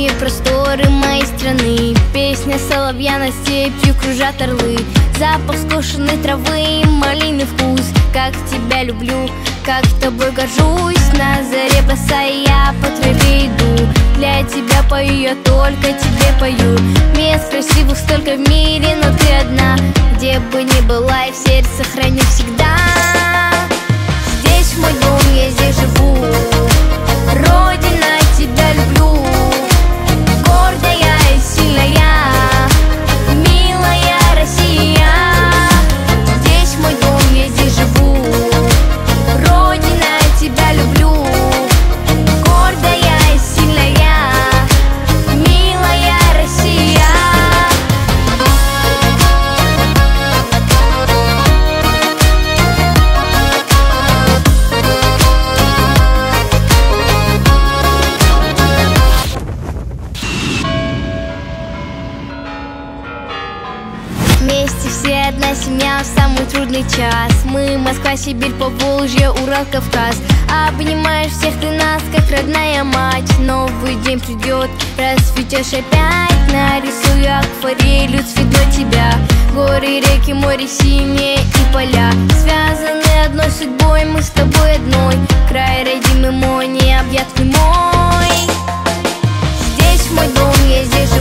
Дальние просторы моей страны, песня соловья над степью кружат орлы. Запах скошенной травы, малиный вкус. Как тебя люблю, как тобой горжусь. На заре босая я по траве иду. Для тебя пою, я только тебе пою. Мест красивых столько в мире, но ты одна. Где бы ни была, и в сердце храню всегда. Здесь мой дом, я здесь живу. Родина, тебя люблю. Гордая и сильная, милая Россия. Здесь мой дом, я здесь живу. Родина, тебя люблю. Гордая и сильная, милая Россия. Вместе все одна семья в самый трудный час. Мы Москва, Сибирь, Поволжье, Урал, Кавказ. Обнимаешь всех ты нас, как родная мать. Новый день придет, расцветешь опять. Нарисую акварелью цветной тебя. Горы, реки, море синее и поля. Связаны одной судьбой, мы с тобой одной. Край родимый мой, необъятный мой. Здесь мой дом, я здесь